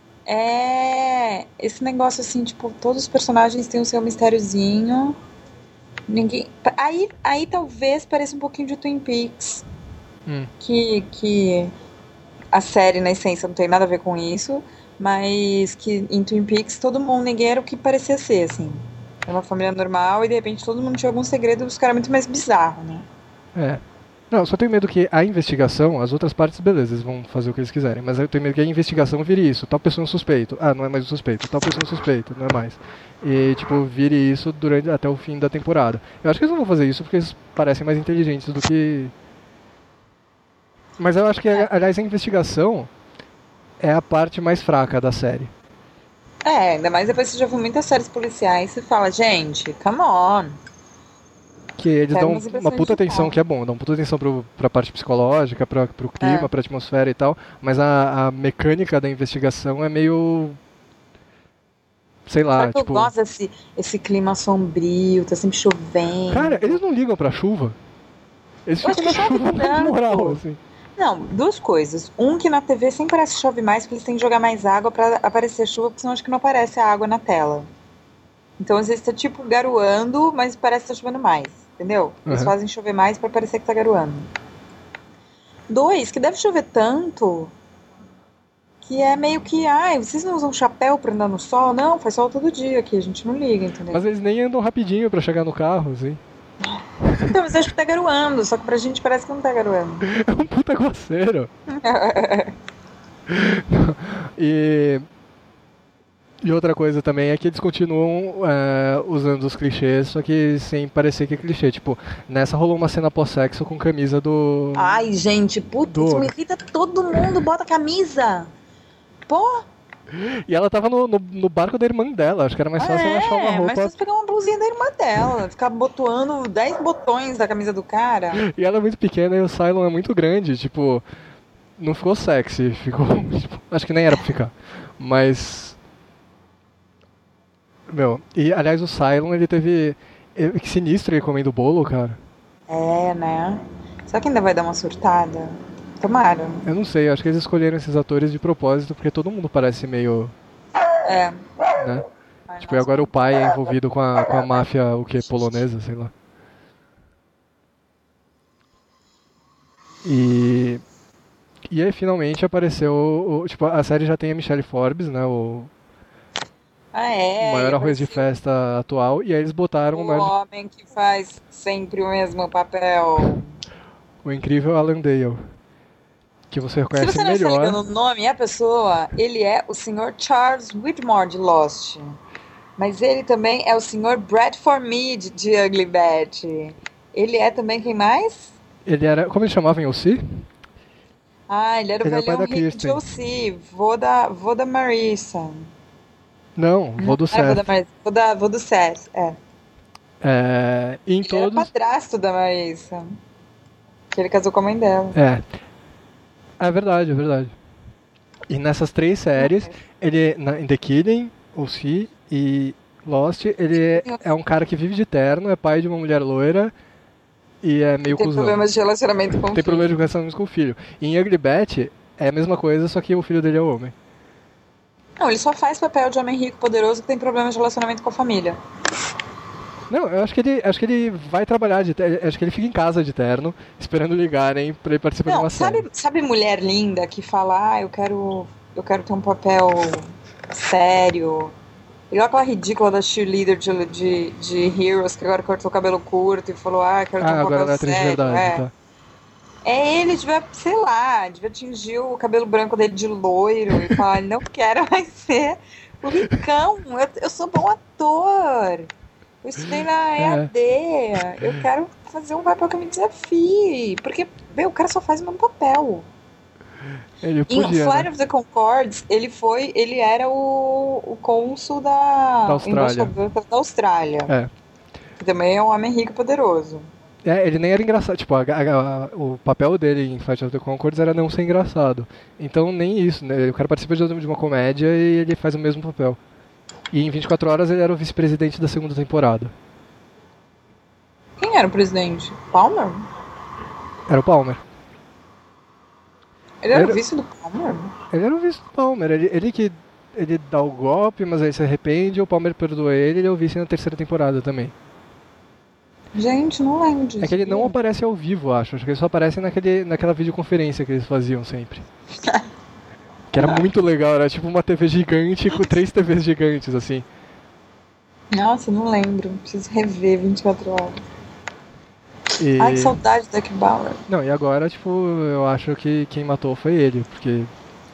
É esse negócio assim, tipo, todos os personagens têm o seu mistériozinho. Ninguém. Aí, aí talvez pareça um pouquinho de Twin Peaks. hum, Que, que a série, na essência, não tem nada a ver com isso. Mas que em Twin Peaks todo mundo, ninguém era o que parecia ser, assim. Era uma família normal e de repente todo mundo tinha algum segredo e os caras muito mais bizarros, né? é. Não, só tenho medo que a investigação, as outras partes, beleza, eles vão fazer o que eles quiserem, mas eu tenho medo que a investigação vire isso. Tal pessoa é um suspeito. Ah, não é mais um suspeito. Tal pessoa é um suspeito, não é mais. E, tipo, vire isso durante até o fim da temporada. Eu acho que eles não vão fazer isso porque eles parecem mais inteligentes do que. Mas eu acho que, aliás, a investigação é a parte mais fraca da série. É, ainda mais depois que você já viu muitas séries policiais, você fala, gente, come on. Que eles Quero dão umas uma impressões puta de atenção, volta. que é bom, dão puta atenção pro, pra parte psicológica, pra, pro clima, É. pra atmosfera e tal, mas a, a mecânica da investigação é meio. Sei lá, Sabe que eu tipo. gosto desse esse clima sombrio, tá sempre Cara, chovendo. eles não ligam pra chuva. Eles Eu acho ficam que na chove chuva na moral, tanto. assim. Não, duas coisas. Um, que na T V sempre parece que chove mais, porque eles têm que jogar mais água pra aparecer chuva, porque senão acho que não aparece a água na tela. Então às vezes tá tipo garoando, mas parece que tá chovendo mais, entendeu? Eles Aham. fazem chover mais pra parecer que tá garoando. Dois, que deve chover tanto que é meio que, ai, vocês não usam chapéu pra andar no sol? Não, faz sol todo dia aqui, a gente não liga, entendeu? Mas eles nem andam rapidinho pra chegar no carro, assim. Então, mas eu acho que tá garoando, só que pra gente parece que não tá garoando. É um puta aguaceiro. E, e outra coisa também é que eles continuam é, usando os clichês, só que sem parecer que é clichê. Tipo, nessa rolou uma cena pós-sexo com camisa do. Ai, gente, puta, do isso me homem. irrita. Todo mundo bota camisa. Pô, E ela tava no, no, no barco da irmã dela, acho que era mais fácil ela achar uma é, mas roupa. você pegar uma blusinha da irmã dela, ficar botoando dez botões da camisa do cara. E ela é muito pequena e o Cylon é muito grande, tipo. Não ficou sexy, ficou. Tipo, acho que nem era pra ficar. Mas. Meu, e aliás o Cylon ele teve. ele- Que sinistro ele comendo bolo, cara. É, né? Será que ainda vai dar uma surtada? Tomara. Eu não sei, acho que eles escolheram esses atores de propósito porque todo mundo parece meio. É. Né? Ai, Tipo, e nossa, agora o pai é envolvido com a, com a máfia, o que? Polonesa, sei lá. E. E aí finalmente apareceu. O, tipo, a série já tem a Michelle Forbes, né? O, Ah, o é, maior ele arroz de apareceu festa atual. E aí eles botaram o, o maior, homem que faz sempre o mesmo papel. o incrível Alan Dale. Que você Se reconhece você não está melhor. ligando o nome e a pessoa, ele é o senhor Charles Whitmore de Lost. Mas ele também é o senhor Bradford Mead de Ugly Betty. Ele é também quem mais? Ele era. Como eles chamavam em O C? Ah, ele era o Ele era o pai velhão da rico de Kristen. O C, vô da, vô da Marissa. Não, vou do Ah, é vô da Seth. Marissa, vô, da, vô do Seth, é. É, em Ele era todos. padrasto da Marissa. Que ele casou com a mãe dela. É. É verdade, é verdade. E nessas três séries, ele. Na, em The Killing, O C e Lost, ele é, é um cara que vive de terno, é pai de uma mulher loira e é meio Tem cuzão. problemas de relacionamento com o Tem filho. problema de relacionamento com o filho. E em Ugly Betty é a mesma coisa, só que o filho dele é homem. Não, ele só faz papel de homem rico poderoso que tem problemas de relacionamento com a família. Não, eu acho que ele, acho que ele vai trabalhar de terno, acho que ele fica em casa de terno, esperando ligarem pra ele participar de Não, uma série. sabe, sabe mulher linda que fala, ah, eu quero, eu quero ter um papel sério. Igual aquela ridícula da cheerleader de, de, de Heroes, que agora cortou o cabelo curto e falou, ah, eu quero ter Ah, um agora papel não é atriz de sério. verdade, é. tá. É ele, devia, sei lá, devia tingir o cabelo branco dele de loiro e falar, não quero mais ser o ricão, eu, eu sou bom ator. Eu estudei na E A D, eu quero fazer um papel que me desafie. Porque, meu, o cara só faz o mesmo papel. Ele Em podia, Flight né? of the Conchords, ele foi, ele era o, o cônsul da, Da Austrália. embaixador da Austrália, É. que também é um homem rico e poderoso. É, ele nem era engraçado. Tipo, a- a- a- o papel dele em Flight of the Conchords era não ser engraçado. Então nem isso, né? O cara participa de de uma comédia e ele faz o mesmo papel. E em vinte e quatro horas ele era o vice-presidente da segunda temporada. Quem era o presidente? Palmer? Era o Palmer. Ele era, Era- o vice do Palmer? Ele era o vice do Palmer. Ele, ele que ele dá o golpe, mas aí se arrepende, o Palmer perdoa ele, ele é o vice na terceira temporada também. Gente, não lembro disso. É que ele não viu? aparece ao vivo, acho. Acho que ele só aparece naquele, naquela videoconferência que eles faziam sempre. Que era muito legal, era tipo uma T V gigante com três T Vs gigantes, assim. Nossa, não lembro. Preciso rever vinte e quatro horas. E... Ai, que saudade do Jack Bauer. Não, e agora, tipo, eu acho que quem matou foi ele, porque...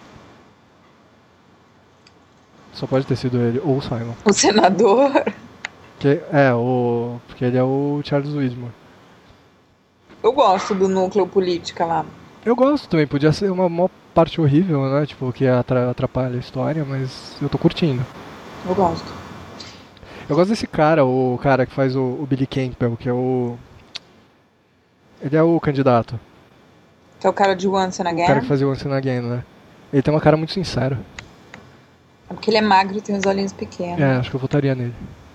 Só pode ter sido ele, ou o Simon. O senador. Que, é, o... porque ele é o Charles Widmore. Eu gosto do núcleo política lá. Eu gosto também, podia ser uma maior parte horrível, né, tipo, que atra- atrapalha a história, mas eu tô curtindo. Eu gosto. Eu gosto desse cara, o cara que faz o, o Billy Campbell, que é o... Ele é o candidato. Que é o cara de Once and O Again. cara que fazia o Once and Again, né? Ele tem uma cara muito sincera. É porque ele é magro e tem os olhinhos pequenos. É, acho que eu votaria nele.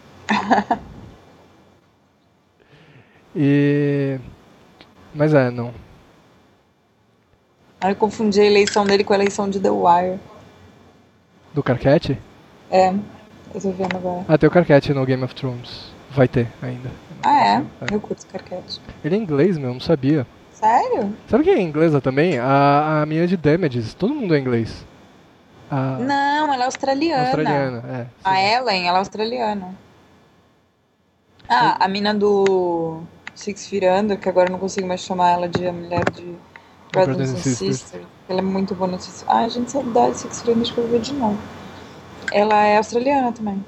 E... Mas é, não. Aí eu confundi a eleição dele com a eleição de The Wire. Do Carquete? É, eu tô vendo agora. Ah, tem o Carquete no Game of Thrones. Vai ter ainda. Ah, é? É. Eu curto esse carquete. Ele é inglês, meu, não sabia. Sério? Sabe quem é inglesa também? A, a minha de Damages. Todo mundo é inglês. A Não, ela é australiana. australiana, é. A sim. Ellen, ela é australiana. Ah, a mina do Six Feet Under, que agora eu não consigo mais chamar ela de a mulher de Brothers, Brothers and and Sisters. Sisters. Ela é muito boa no Six... Ah, gente, saudade de Six Feet Under, acho que eu vou ver de novo. Ela é australiana também.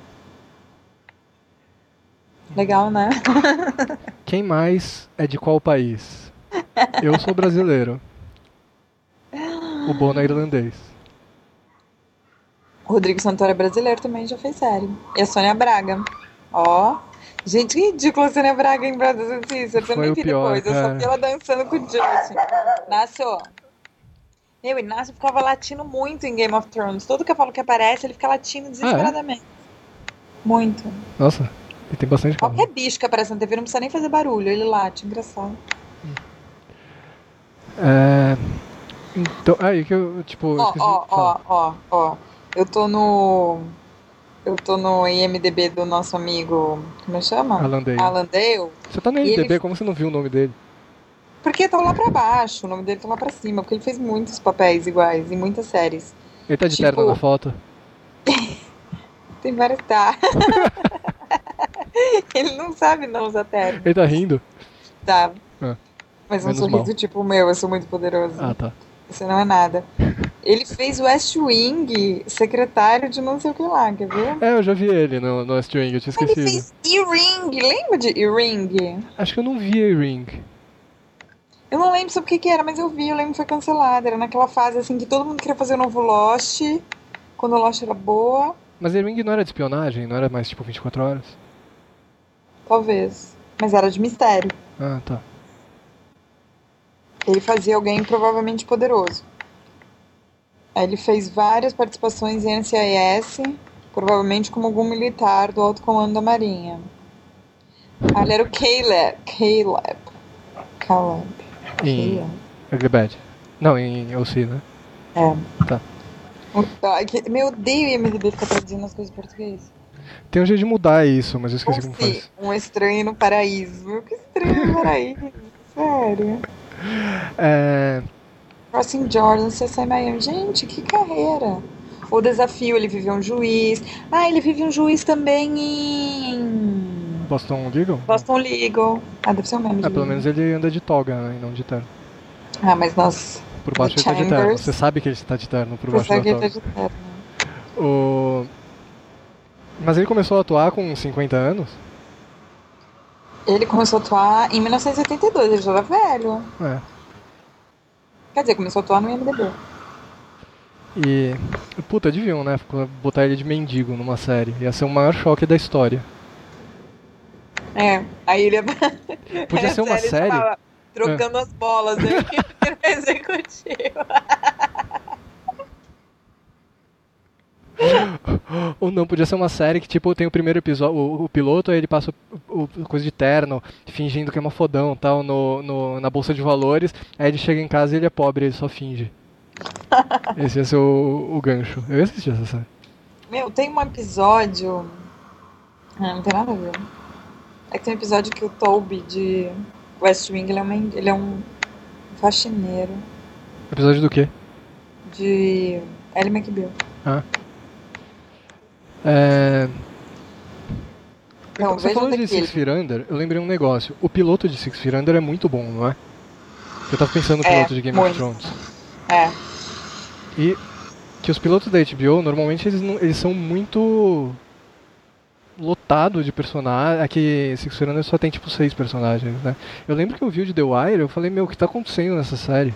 Legal, né? Quem mais é de qual país? Eu sou brasileiro. O Bono é irlandês. O Rodrigo Santoro é brasileiro também, já fez série. E a Sônia Braga. Ó. Gente, que ridículo a Sônia Braga em Brothers and Sisters. Eu Foi nem o vi pior, depois. Eu só cara. vi ela dançando com o Justin. Inácio. Meu, Inácio ficava latindo muito em Game of Thrones. Todo que eu falo que aparece, ele fica latindo desesperadamente. Muito. Nossa, ele tem bastante calma. Qualquer bicho que aparece na T V não precisa nem fazer barulho. Ele late. Engraçado. É... Então, aí que eu, tipo, eu Ó, esqueci ó, de falar. ó, ó, ó. Eu tô no... Eu tô no I M D B do nosso amigo... Como é que chama? Alan Dale. Alan Dale. Você tá no E I M D B, ele- como você não viu o nome dele? Porque tá lá pra baixo, o nome dele tá lá pra cima, porque ele fez muitos papéis iguais em muitas séries. Ele tá de Tipo- terno na foto. Tem vários tá. Ele não sabe não usar terno. Ele tá rindo? Tá. Ah, Mas um menos sorriso mal. tipo o meu, eu sou muito poderoso. Ah, tá. Isso não é nada. Ele fez West Wing, secretário de não sei o que lá, quer ver? É, eu já vi ele no, no West Wing, eu tinha Ele esquecido. fez E-Ring, lembra de E-Ring? Acho que eu não vi a Ring. Eu não lembro sobre o que que era, mas eu vi, eu lembro que foi cancelado. Era naquela fase assim que todo mundo queria fazer o novo Lost, quando o Lost era boa, Mas a Ring não era de espionagem? Não era mais tipo vinte e quatro horas? talvez. Mas era de mistério. Ah, tá. Ele fazia alguém provavelmente poderoso. Aí ele fez várias participações em N C I S, provavelmente como algum militar do alto comando da Marinha. Ah, ele era o Caleb. Caleb. Caleb. Em Ugly Bad. Não, em O C, né? É. Tá. Ai, que- Meu, eu odeio o I M D B ficar traduzindo as coisas em português. Tem um jeito de mudar isso, mas eu esqueci Ou como se, faz. um estranho no paraíso. Meu, que estranho no paraíso. Sério. É... Crossing Jordan, C S I Miami. Gente, que carreira. O Desafio, ele viveu um juiz. Ah, ele vive um juiz também em Boston Legal? Boston Legal. Ah, deve ser o mesmo. É, pelo menos ele anda de toga, né, e não de terno. Ah, mas nós... Por baixo The ele tá de terno. Chambers. Você sabe que ele tá de terno por baixo Pensava da que ele tá toga. de terno. O... Mas ele começou a atuar com cinquenta anos? Ele começou a atuar em mil novecentos e oitenta e dois, ele já era velho. É. Quer dizer, começou a atuar no I M D B. E... Puta, deviam, né? Botar ele de mendigo numa série. Ia ser o maior choque da história. É, aí ele... Podia ser uma série... Chamava, trocando é. as bolas, né? Executivo. Ou não, podia ser uma série que, tipo, tem o primeiro episódio, o, o piloto, aí ele passa o, o, coisa de terno, fingindo que é uma fodão, tal, no, no, na bolsa de valores, aí ele chega em casa e ele é pobre, ele só finge. Esse ia ser o, o gancho. Eu ia assistir essa série. Meu, tem um episódio... Ah, não tem nada a ver. É que tem um episódio que o Toby de West Wing, ele é, uma, ele é um faxineiro. Episódio do quê? De Ellie McBeal. Ah. É... Não, Você falou de Six Feet Under, eu lembrei um negócio. O piloto de Six Feet Under é muito bom, não é? Eu tava pensando no é, piloto de Game muito. of Thrones. É. E que os pilotos da H B O, normalmente, eles, não, eles são muito lotados de personagens. Aqui, Six Feet Under só tem, tipo, seis personagens, né? Eu lembro que eu vi o de The Wire, eu falei, meu, o que tá acontecendo nessa série?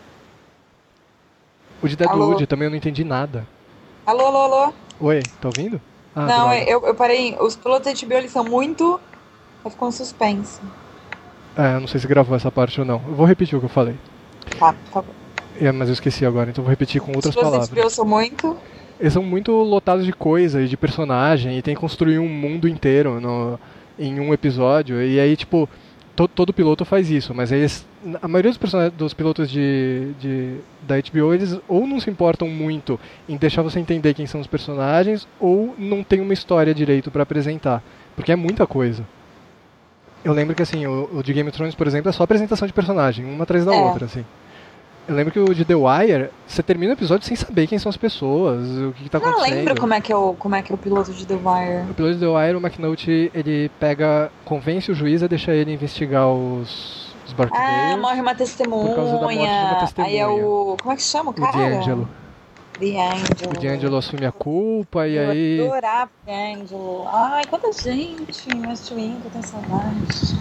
O de Deadwood também eu não entendi nada. Alô, alô, alô. Oi, tá ouvindo? Ah, não, eu, eu parei. Os pilotos da H B O, eles são muito... Vai ficar um suspense. É, eu não sei se gravou essa parte ou não. Eu vou repetir o que eu falei. Tá, por favor. É, mas eu esqueci agora, então eu vou repetir com outras palavras. Os pilotos da H B O são muito... Eles são muito lotados de coisa e de personagem, e tem que construir um mundo inteiro no, em um episódio, e aí, tipo, to, todo piloto faz isso, mas eles, a maioria dos, personagens, dos pilotos de, de, da H B O, eles ou não se importam muito em deixar você entender quem são os personagens, ou não tem uma história direito pra apresentar, porque é muita coisa. Eu lembro que, assim, o, o de Game of Thrones, por exemplo, é só apresentação de personagem, uma atrás da é. outra, assim. Eu lembro que o de The Wire, você termina o episódio sem saber quem são as pessoas, o que, que tá acontecendo. Não lembro como é, que é o, como é que é o piloto de The Wire. O piloto de The Wire, o McNulty, ele pega, convence o juiz a deixar ele investigar os, os Barkdale. Ah, morre uma testemunha. Por causa da morte de uma testemunha. Aí é o... Como é que chama o cara? O D'Angelo. D'Angelo. O D'Angelo assume a culpa e eu aí... Eu adorava o D'Angelo. Ai, quanta gente, West Wing, eu tenho saudade.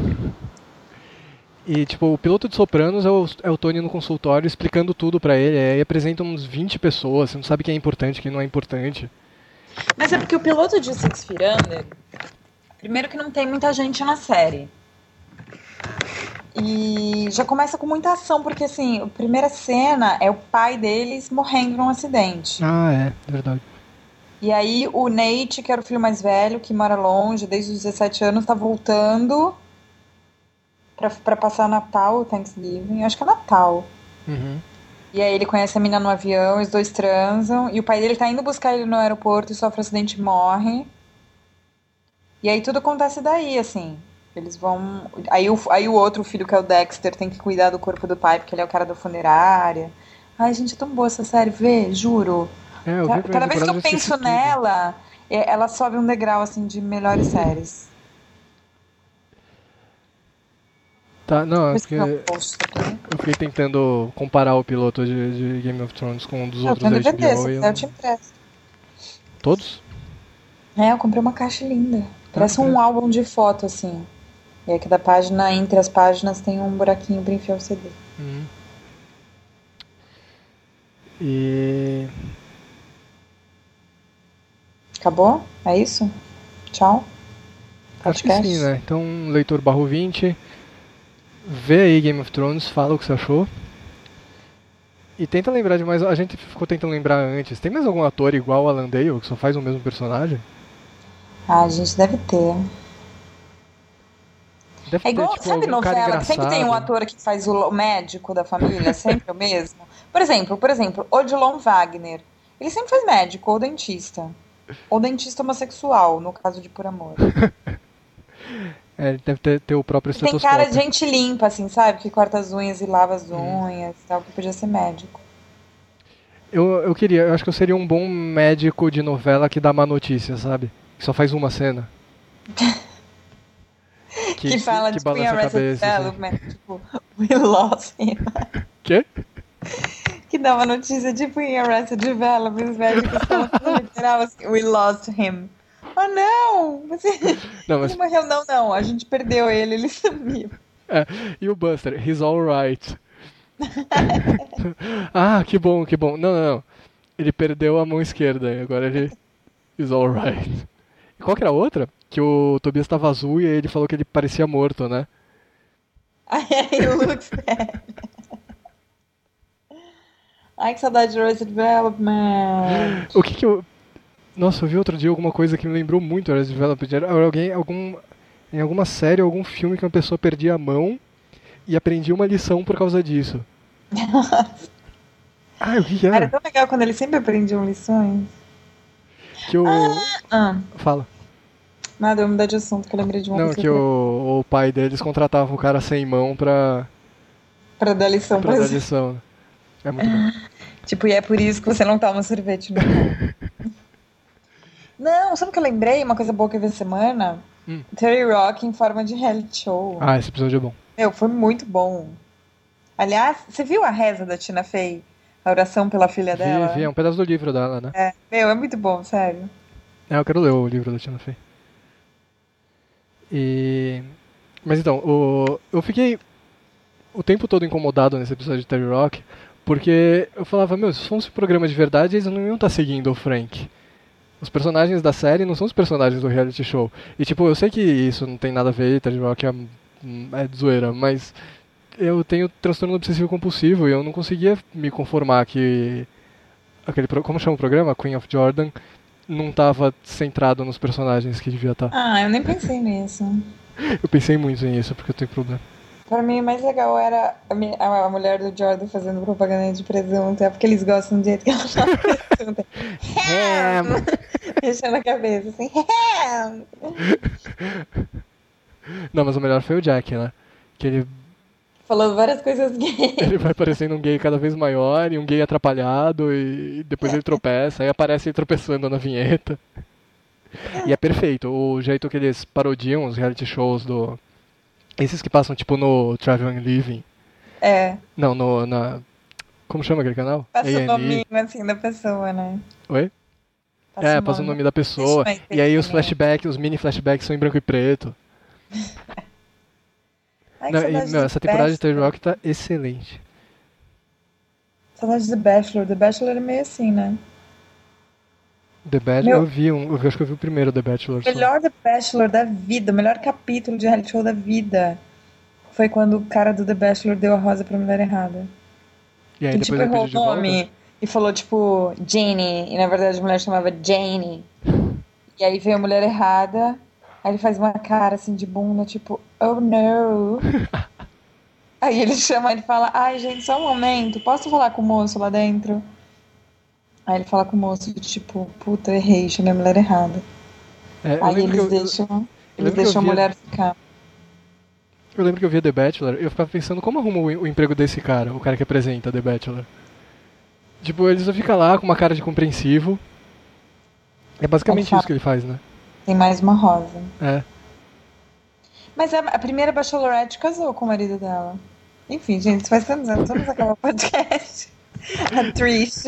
E, tipo, o piloto de Sopranos é o, é o Tony no consultório explicando tudo pra ele. Aí apresenta uns vinte pessoas, você não sabe quem é importante, quem não é importante. Mas é porque o piloto de Six Feet Under, primeiro que não tem muita gente na série. E já começa com muita ação, porque, assim, a primeira cena é o pai deles morrendo num acidente. Ah, é, verdade. E aí o Nate, que era o filho mais velho, que mora longe, desde os dezessete anos, tá voltando... Pra, pra passar Natal, Thanksgiving, acho que é Natal. Uhum. E aí ele conhece a mina no avião, os dois transam, e o pai dele tá indo buscar ele no aeroporto e sofre um acidente e morre. E aí tudo acontece daí, assim. Eles vão... Aí o, aí o outro filho, que é o Dexter, tem que cuidar do corpo do pai, porque ele é o cara da funerária. Ai, gente, é tão boa essa série, vê, juro. É, eu Cada, vi cada vez que eu penso nela, ela sobe um degrau, assim, de melhores séries. Tá, não, é porque eu fiquei tentando comparar o piloto de, de Game of Thrones com um dos eu outros da H B O. Eu, eu te empresto. Todos? É, eu comprei uma caixa linda. Parece ah, um é. álbum de foto, assim. E aqui da página, entre as páginas, tem um buraquinho pra enfiar o C D. Hum. E... Acabou? É isso? Tchau? Acho que sim, né? Então, leitor barro vinte... Vê aí Game of Thrones, fala o que você achou. E tenta lembrar de mais... A gente ficou tentando lembrar antes. Tem mais algum ator igual o Alan Dale, que só faz o mesmo personagem? Ah, a gente deve ter. Deve é igual, ter, tipo, sabe novela? Sempre tem um ator que faz o médico da família, sempre o mesmo. Por exemplo, por exemplo, Odilon Wagner. Ele sempre faz médico ou dentista. Ou dentista homossexual, no caso de Por Amor. É, ele deve ter, ter o próprio estetoscópio. Tem cara de gente limpa, assim, sabe? Que corta as unhas e lava as unhas, hum. tal, que podia ser médico. Eu, eu queria, eu acho que eu seria um bom médico de novela que dá má notícia, sabe? Que só faz uma cena. que, que fala que, que tipo em Arrested Development, assim. Tipo, we lost him. Quê? Que dá uma notícia tipo em Arrested Development, os médicos falam literal assim, we lost him. Ah, não! Você... não mas... Ele morreu, não, não. A gente perdeu ele, ele sumiu. É, e o Buster? He's alright. Ah, que bom, que bom. Não, não, não. Ele perdeu a mão esquerda e agora ele... He's alright. E qual que era a outra? Que o Tobias tava azul e ele falou que ele parecia morto, né? Ai, ai, o Lux. Ai, que saudade de Arrested Development. O que que eu... Nossa, eu vi outro dia alguma coisa que me lembrou muito Arrested Development. Era alguém, algum... Em alguma série, algum filme que uma pessoa perdia a mão e aprendia uma lição por causa disso. Ah, o que que era? Era tão legal quando eles sempre aprendiam lições. Que o... Ah, Fala. nada, eu vou mudar de assunto, que eu lembrei de uma Não, coisa. que o, o pai deles contratava o cara sem mão pra, Pra dar lição pra pra dar você. lição. Né? É muito bom. Tipo, e é por isso que você não toma sorvete no Não, sabe o que eu lembrei? Uma coisa boa que eu vi essa semana? Hum. thirty Rock em forma de reality show. Ah, esse episódio é bom. Meu, foi muito bom. Aliás, você viu a reza da Tina Fey? A oração pela filha dela? Vi, vi, é um pedaço do livro dela, né? É, meu, é muito bom, sério. É, eu quero ler o livro da Tina Fey. E... Mas então, o... eu fiquei o tempo todo incomodado nesse episódio de thirty Rock, porque eu falava, meu, se fosse um programa de verdade, eles não iam estar seguindo o Frank. Os personagens da série não são os personagens do reality show. E tipo, eu sei que isso não tem nada a ver, thirty Rock é, é de zoeira, mas eu tenho transtorno obsessivo compulsivo e eu não conseguia me conformar que aquele, como chama o programa? Queen of Jordan não estava centrado nos personagens que devia estar. Ah, eu nem pensei nisso. Eu pensei muito nisso, porque eu tenho problema. Pra mim, o mais legal era a, mi- a- a mulher do Jordan fazendo propaganda de presunto. É porque eles gostam do jeito que ela fala presunto. Ham! Mexendo a cabeça, assim. Ham! Não, mas o melhor foi o Jack, né? Que ele, Falando várias coisas gays. ele vai parecendo um gay cada vez maior e um gay atrapalhado e depois ele tropeça, aí aparece ele tropeçando na vinheta. E é perfeito, o jeito que eles parodiam os reality shows do... Esses que passam tipo no Travel and Living. É, Não, no, na... Como chama aquele canal? passa A o and E. nominho assim da pessoa, né? Oi? É, passa o nome da pessoa. Deixa eu E aí os entender. flashbacks, os mini flashbacks são em branco e preto. Ai, que Não, e, saudade meu, do essa temporada de thirty Bachelor. Rock tá excelente. Saudade do Bachelor. The Bachelor é meio assim, né? The Bachelor, Meu- eu vi um, eu acho que eu vi o primeiro The Bachelor. O Só. melhor The Bachelor da vida, o melhor capítulo de reality show da vida foi quando o cara do The Bachelor deu a rosa pra mulher errada. E aí Ele depois tipo ele errou pediu o de volta. nome e falou tipo Jane, e na verdade a mulher chamava Jane. E aí veio a mulher errada, aí ele faz uma cara assim de bunda, tipo, oh no. Aí ele chama e fala, ai gente, só um momento, posso falar com o moço lá dentro? Aí ele fala com o moço, tipo, puta, eu errei, chamei a mulher errada. É, eu Aí lembro que eles eu- deixam, lembro eles que eu deixam a via- mulher ficar. Eu lembro que eu via The Bachelor e eu ficava pensando como arruma o, o emprego desse cara, o cara que apresenta The Bachelor. Tipo, ele só fica lá com uma cara de compreensivo. É basicamente Ele fala- isso que ele faz, né? Tem mais uma rosa. É. Mas a, a primeira Bachelorette casou com o marido dela. Enfim, gente, isso faz tantos anos, vamos acabar o podcast. A Trisha.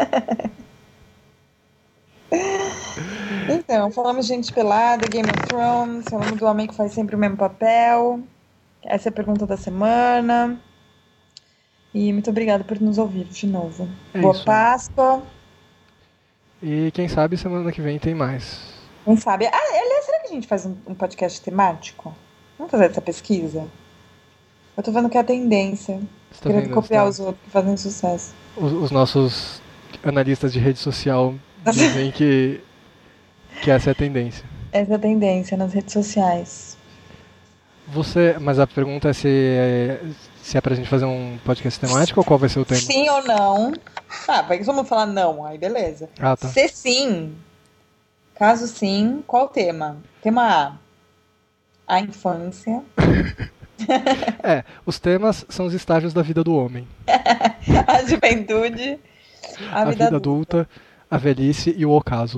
Então, falamos de gente pelada, Game of Thrones, falamos do homem que faz sempre o mesmo papel. Essa é a pergunta da semana. E muito obrigada por nos ouvir de novo. É Boa isso aí. Páscoa. E quem sabe semana que vem tem mais. Quem sabe? Ah, aliás, será que a gente faz um, um podcast temático? Vamos fazer essa pesquisa? Eu tô vendo que é a tendência. Você tá Querendo vendo? copiar Tá- os outros que fazem sucesso. Os, os nossos analistas de rede social dizem que, que essa é a tendência. Essa é a tendência nas redes sociais. Você, mas a pergunta é se é, se é pra gente fazer um podcast temático ou qual vai ser o tema? Sim ou não? Ah, vai que vamos falar não, aí beleza. Ah, tá. Se sim, caso sim, qual o tema? Tema A. A infância. É, os temas são os estágios da vida do homem. A juventude. A, A vida, vida adulta. adulta, a velhice e o ocaso.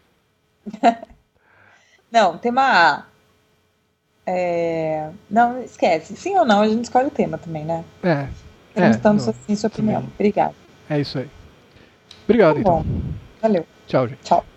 Não, tema A. É... Não, esquece. Sim ou não, a gente escolhe o tema também, né? É, Queremos é, tanto não, assim sua opinião. também. Obrigada. é isso aí. Obrigado, Tá bom. então. Valeu. Tchau, gente. Tchau.